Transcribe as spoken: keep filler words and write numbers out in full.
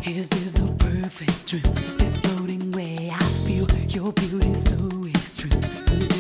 Is this a perfect dream? This floating way I feel your beauty so extreme.